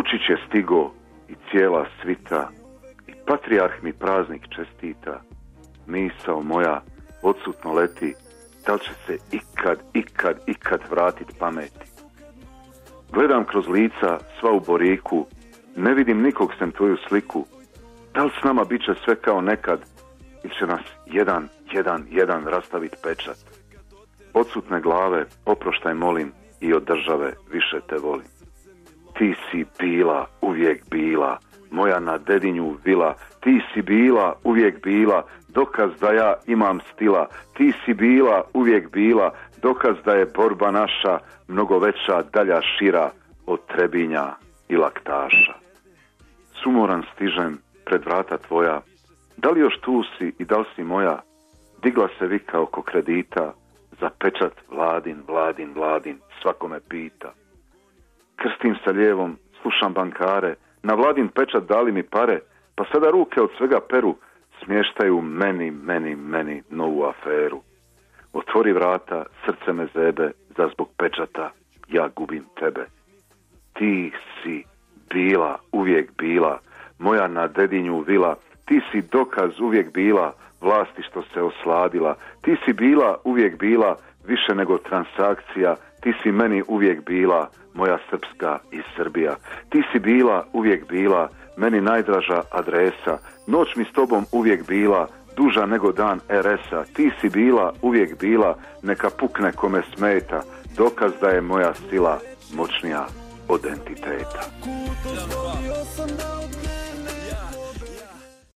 Vučić je stigo i cijela svita i patrijarh mi praznik čestita. Misao moja odsutno leti, da li će se ikad vratit pameti. Gledam kroz lica sva u boriku, ne vidim nikog sem tvoju sliku. Da li s nama bit će sve kao nekad ili će nas jedan rastavit pečat. Odsutne glave oproštaj molim i od države više te volim. Ti si bila, uvijek bila, moja na Dedinju vila. Ti si bila, uvijek bila, dokaz da ja imam stila. Ti si bila, uvijek bila, dokaz da je borba naša mnogo veća, dalja, šira od Trebinja i Laktaša. Sumoran stižem pred vrata tvoja, da li još tu si i da li si moja? Digla se vika oko kredita, za pečat Vladin, svako me pita. Krstim se lijevom, slušam bankare, na Vladin pečat dali mi pare, pa sada ruke od svega peru, smještaju meni novu aferu. Otvori vrata, srce me zebe, da zbog pečata ja gubim tebe. Ti si bila, uvijek bila, moja na Dedinju vila. Ti si dokaz uvijek bila, vlasti što se osladila. Ti si bila, uvijek bila, više nego transakcija. Ti si meni uvijek bila, moja Srpska i Srbija. Ti si bila, uvijek bila, meni najdraža adresa. Noć mi s tobom uvijek bila, duža nego dan RS-a. Ti si bila, uvijek bila, neka pukne kome smeta. Dokaz da je moja sila moćnija od entiteta.